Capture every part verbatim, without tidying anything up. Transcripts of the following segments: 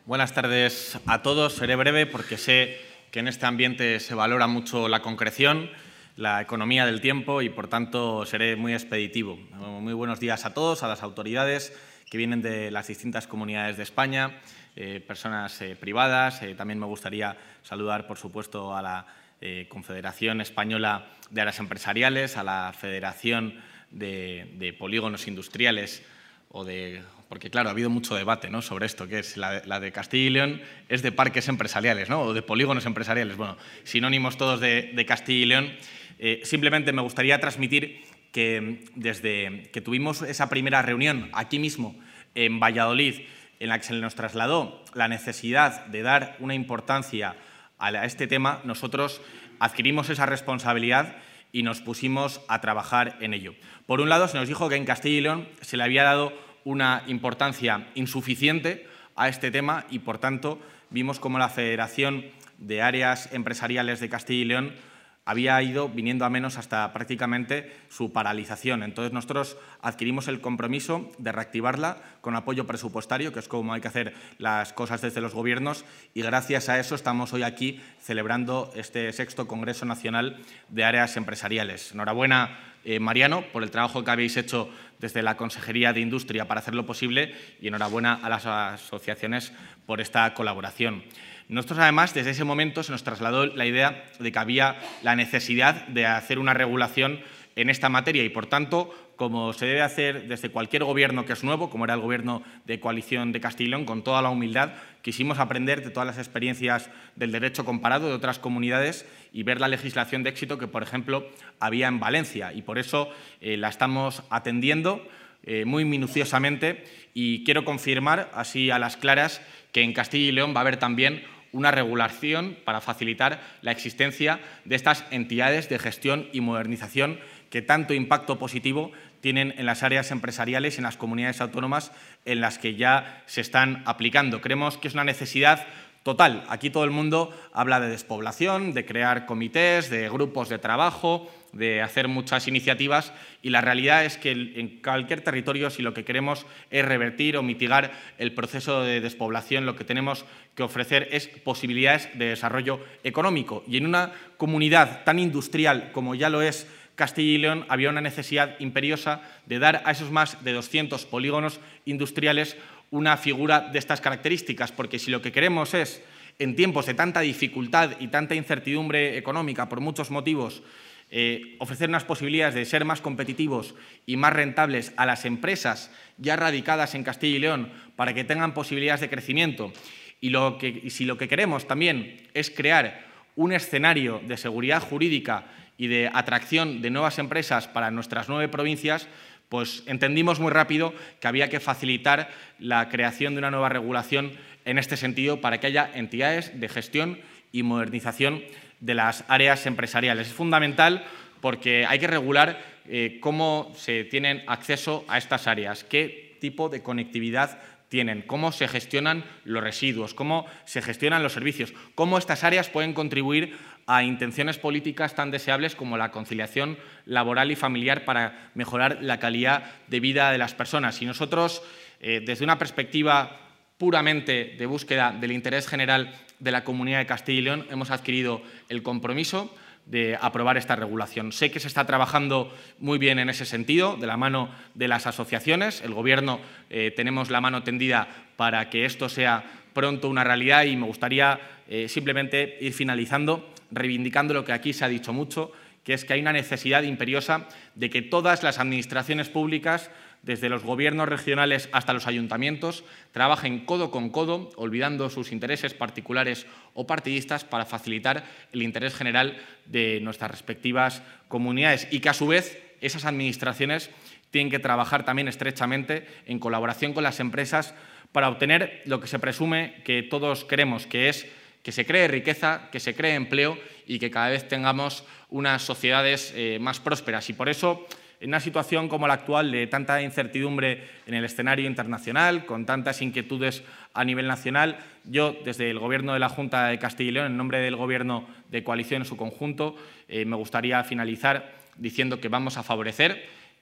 Buenas tardes a todos. Seré breve porque sé que en este ambiente se valora mucho la concreción, la economía del tiempo y, por tanto, seré muy expeditivo. Muy buenos días a todos, a las autoridades que vienen de las distintas comunidades de España, eh, personas eh, privadas. Eh, también me gustaría saludar, por supuesto, a la eh, Confederación Española de Áreas Empresariales, a la Federación de, de Polígonos Industriales o de… Porque, claro, ha habido mucho debate, ¿no?, sobre esto, que es la, la de Castilla y León, es de parques empresariales, ¿no?, o de polígonos empresariales. Bueno, sinónimos todos de, de Castilla y León. Eh, simplemente me gustaría transmitir que desde que tuvimos esa primera reunión aquí mismo, en Valladolid, en la que se nos trasladó la necesidad de dar una importancia a este tema, nosotros adquirimos esa responsabilidad y nos pusimos a trabajar en ello. Por un lado, se nos dijo que en Castilla y León se le había dado una importancia insuficiente a este tema y, por tanto, vimos cómo la Federación de Áreas Empresariales de Castilla y León había ido viniendo a menos hasta prácticamente su paralización. Entonces, nosotros adquirimos el compromiso de reactivarla con apoyo presupuestario, que es como hay que hacer las cosas desde los gobiernos, y gracias a eso estamos hoy aquí celebrando este sexto Congreso Nacional de Áreas Empresariales. Enhorabuena, eh, Mariano, por el trabajo que habéis hecho desde la Consejería de Industria para hacerlo posible, y enhorabuena a las asociaciones por esta colaboración. Nosotros, además, desde ese momento se nos trasladó la idea de que había la necesidad de hacer una regulación en esta materia y, por tanto, como se debe hacer desde cualquier gobierno que es nuevo, como era el Gobierno de coalición de Castilla y León, con toda la humildad, quisimos aprender de todas las experiencias del derecho comparado de otras comunidades y ver la legislación de éxito que, por ejemplo, había en Valencia. Y por eso eh, la estamos atendiendo eh, muy minuciosamente y quiero confirmar, así a las claras, que en Castilla y León va a haber también una regulación para facilitar la existencia de estas entidades de gestión y modernización que tanto impacto positivo tienen en las áreas empresariales y en las comunidades autónomas en las que ya se están aplicando. Creemos que es una necesidad total. Aquí todo el mundo habla de despoblación, de crear comités, de grupos de trabajo, de hacer muchas iniciativas, y la realidad es que en cualquier territorio, si lo que queremos es revertir o mitigar el proceso de despoblación, lo que tenemos que ofrecer es posibilidades de desarrollo económico. Y en una comunidad tan industrial como ya lo es Castilla y León, había una necesidad imperiosa de dar a esos más de doscientos polígonos industriales una figura de estas características, porque si lo que queremos es, en tiempos de tanta dificultad y tanta incertidumbre económica por muchos motivos, eh, ofrecer unas posibilidades de ser más competitivos y más rentables a las empresas ya radicadas en Castilla y León para que tengan posibilidades de crecimiento, y, lo que, y si lo que queremos también es crear un escenario de seguridad jurídica y de atracción de nuevas empresas para nuestras nueve provincias, pues entendimos muy rápido que había que facilitar la creación de una nueva regulación en este sentido para que haya entidades de gestión y modernización de las áreas empresariales. Es fundamental porque hay que regular eh, cómo se tienen acceso a estas áreas, qué tipo de conectividad tienen, cómo se gestionan los residuos, cómo se gestionan los servicios, cómo estas áreas pueden contribuir a intenciones políticas tan deseables como la conciliación laboral y familiar para mejorar la calidad de vida de las personas. Y nosotros, eh, desde una perspectiva puramente de búsqueda del interés general de la Comunidad de Castilla y León, hemos adquirido el compromiso de aprobar esta regulación. Sé que se está trabajando muy bien en ese sentido, de la mano de las asociaciones. El Gobierno eh, tenemos la mano tendida para que esto sea pronto una realidad, y me gustaría eh, simplemente ir finalizando reivindicando lo que aquí se ha dicho mucho, que es que hay una necesidad imperiosa de que todas las administraciones públicas, desde los gobiernos regionales hasta los ayuntamientos, trabajen codo con codo, olvidando sus intereses particulares o partidistas, para facilitar el interés general de nuestras respectivas comunidades, y que, a su vez, esas administraciones tienen que trabajar también estrechamente en colaboración con las empresas para obtener lo que se presume que todos queremos, que es que se cree riqueza, que se cree empleo y que cada vez tengamos unas sociedades eh, más prósperas. Y por eso, en una situación como la actual, de tanta incertidumbre en el escenario internacional, con tantas inquietudes a nivel nacional, yo, desde el Gobierno de la Junta de Castilla y León, en nombre del Gobierno de coalición en su conjunto, eh, me gustaría finalizar diciendo que vamos a favorecer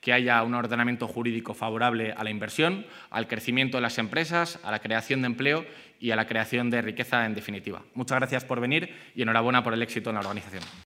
que haya un ordenamiento jurídico favorable a la inversión, al crecimiento de las empresas, a la creación de empleo y a la creación de riqueza en definitiva. Muchas gracias por venir y enhorabuena por el éxito en la organización.